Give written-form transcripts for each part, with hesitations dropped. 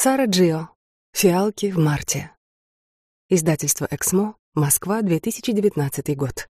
Сара Джио. Фиалки в марте. Издательство «Эксмо», Москва, 2019 год.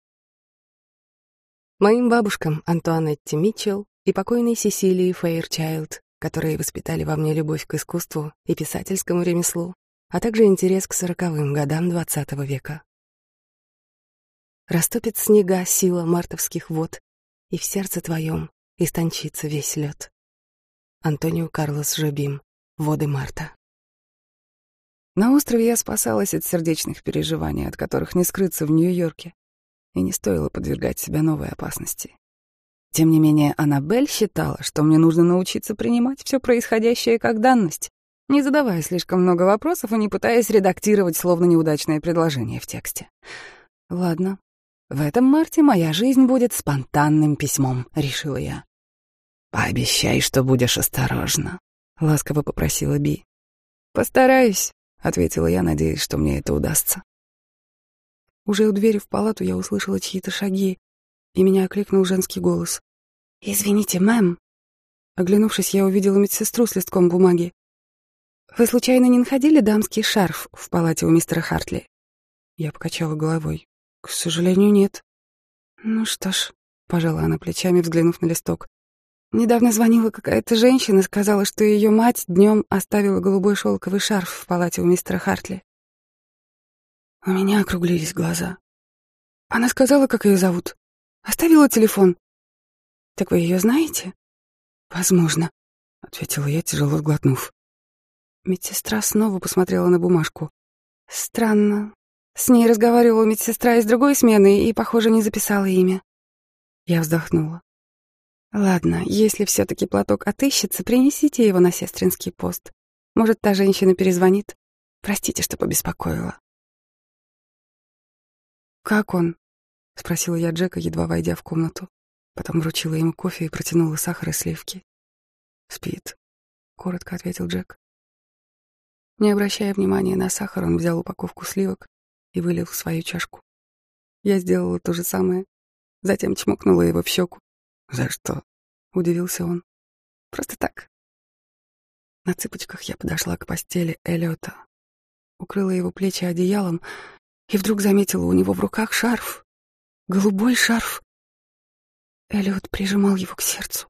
Моим бабушкам Антуанетте Митчелл и покойной Сесилии Фейрчайлд, которые воспитали во мне любовь к искусству и писательскому ремеслу, а также интерес к 40-м годам XX века. Растопит снега сила мартовских вод, и в сердце твоем истончится весь лед. Антонио Карлос Жобим. Воды марта. На острове я спасалась от сердечных переживаний, от которых не скрыться в Нью-Йорке, и не стоило подвергать себя новой опасности. Тем не менее, Аннабель считала, что мне нужно научиться принимать все происходящее как данность, не задавая слишком много вопросов и не пытаясь редактировать словно неудачное предложение в тексте. «Ладно, в этом марте моя жизнь будет спонтанным письмом», — решила я. «Пообещай, что будешь осторожна», — ласково попросила Би. «Постараюсь», — ответила я, надеясь, что мне это удастся. Уже у двери в палату я услышала чьи-то шаги, и меня окликнул женский голос. «Извините, мэм». Оглянувшись, я увидела медсестру с листком бумаги. «Вы случайно не находили дамский шарф в палате у мистера Хартли?» Я покачала головой. «К сожалению, нет». «Ну что ж», — пожала она плечами, взглянув на листок. «Недавно звонила какая-то женщина, сказала, что ее мать днем оставила голубой шелковый шарф в палате у мистера Хартли». У меня округлились глаза. «Она сказала, как ее зовут? Оставила телефон?» «Так вы ее знаете?» «Возможно», — ответила я, тяжело сглотнув. Медсестра снова посмотрела на бумажку. «Странно. С ней разговаривала медсестра из другой смены и, похоже, не записала имя». Я вздохнула. «Ладно, если все-таки платок отыщется, принесите его на сестринский пост. Может, та женщина перезвонит. Простите, что побеспокоила». «Как он?» — спросила я Джека, едва войдя в комнату. Потом вручила ему кофе и протянула сахар и сливки. «Спит», — коротко ответил Джек. Не обращая внимания на сахар, он взял упаковку сливок и вылил в свою чашку. Я сделала то же самое, затем чмокнула его в щеку. «За что?» — удивился он. «Просто так». На цыпочках я подошла к постели Эллиота, укрыла его плечи одеялом и вдруг заметила у него в руках шарф. Голубой шарф. Эллиот прижимал его к сердцу.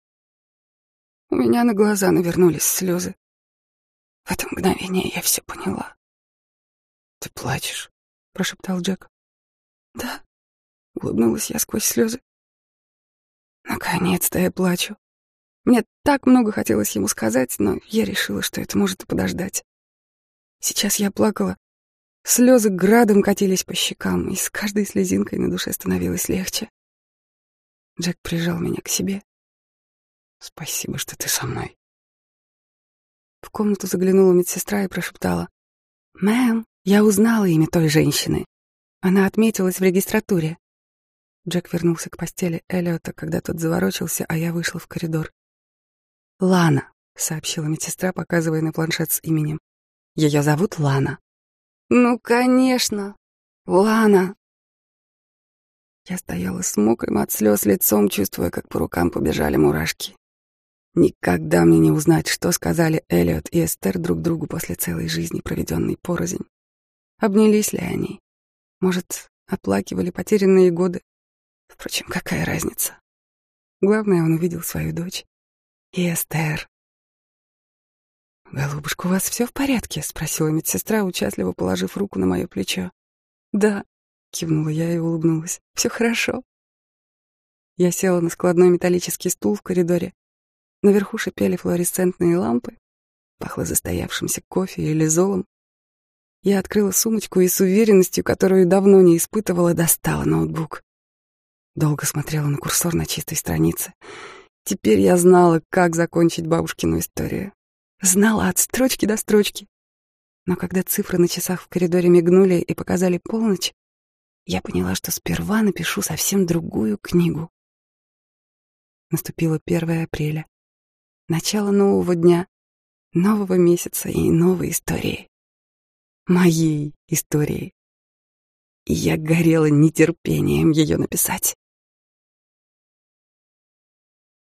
У меня на глаза навернулись слезы. В это мгновение я все поняла. «Ты плачешь?» — прошептал Джек. «Да», — улыбнулась я сквозь слезы. Наконец-то я плачу. Мне так много хотелось ему сказать, но я решила, что это может и подождать. Сейчас я плакала. Слезы градом катились по щекам, и с каждой слезинкой на душе становилось легче. Джек прижал меня к себе. «Спасибо, что ты со мной». В комнату заглянула медсестра и прошептала: «Мэм, я узнала имя той женщины. Она отметилась в регистратуре». Джек вернулся к постели Эллиота, когда тот заворочился, а я вышла в коридор. «Лана», — сообщила медсестра, показывая на планшет с именем. «Ее зовут Лана». «Ну, конечно, Лана». Я стояла с мокрым от слез лицом, чувствуя, как по рукам побежали мурашки. Никогда мне не узнать, что сказали Эллиот и Эстер друг другу после целой жизни, проведенной порознь. Обнялись ли они? Может, оплакивали потерянные годы? Впрочем, какая разница? Главное, он увидел свою дочь и Эстер. «Голубушка, у вас все в порядке?» — спросила медсестра, участливо положив руку на мое плечо. «Да», — кивнула я и улыбнулась. «Все хорошо». Я села на складной металлический стул в коридоре. Наверху шипели флуоресцентные лампы, пахло застоявшимся кофе или золом. Я открыла сумочку и с уверенностью, которую давно не испытывала, достала ноутбук. Долго смотрела на курсор на чистой странице. Теперь я знала, как закончить бабушкину историю. Знала от строчки до строчки. Но когда цифры на часах в коридоре мигнули и показали полночь, я поняла, что сперва напишу совсем другую книгу. Наступило 1 апреля. Начало нового дня, нового месяца и новой истории. Моей истории. И я горела нетерпением ее написать.